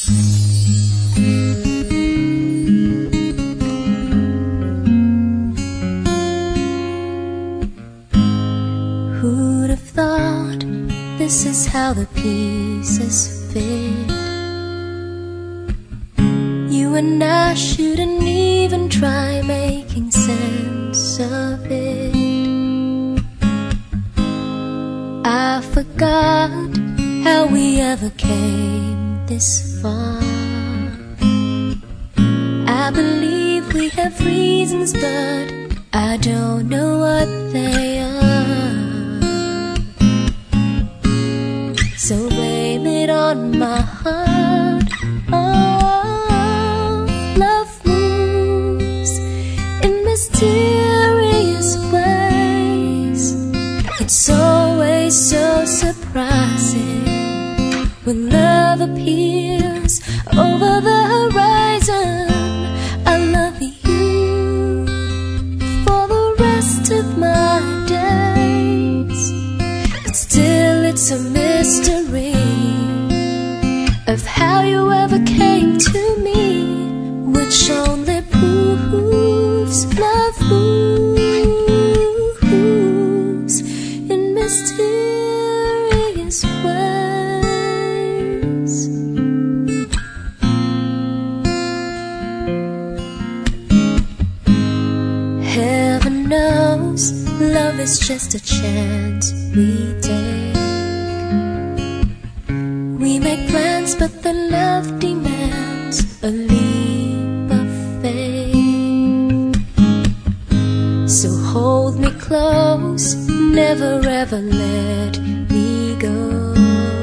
Who'd have thought this is how the pieces fit? You and I shouldn't even try making sense of it. I forgot how we ever came this far. I believe we have reasons, but I don't know what they are. So blame it on my heart. Oh, love moves in mysterious ways. It's always so surprising when love appears over the horizon. I love you for the rest of my days, but still it's a mystery of how you ever came to me, which only proves love moves in mysterious ways. Heaven knows love is just a chance we take. We make plans, but then love demands a leap of faith. So hold me close, never ever let me go.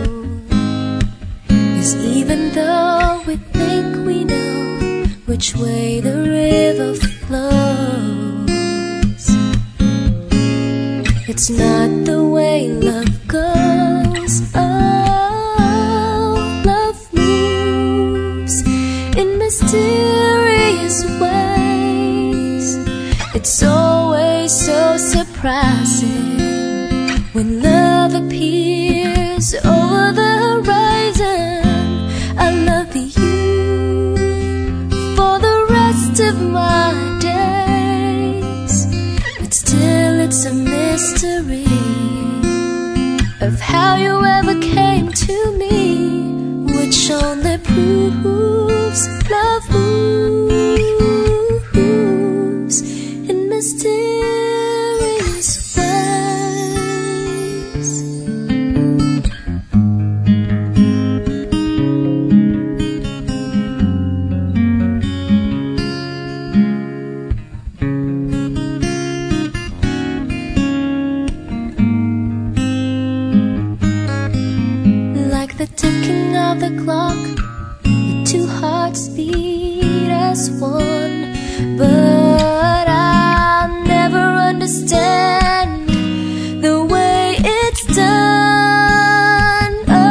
'Cause even though we think we know which way the river flows, it's not the way love goes. Mysterious ways. It's always so surprising when love appears over the horizon. I love you for the rest of my days, but still it's a mystery of how you ever came to me, which only proves love moves in mysterious ways. Like the ticking of the clock, two hearts beat as one, but I'll never understand the way it's done.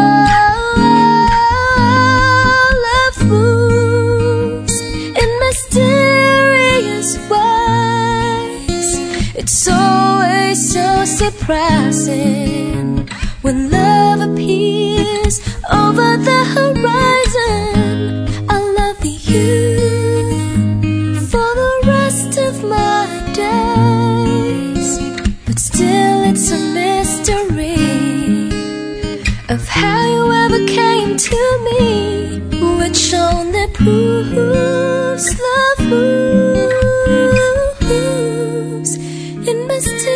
Oh, love moves in mysterious ways. It's always so surprising when love appears over the horizon. I love you for the rest of my days, but still it's a mystery of how you ever came to me, which only proves love moves in mysterious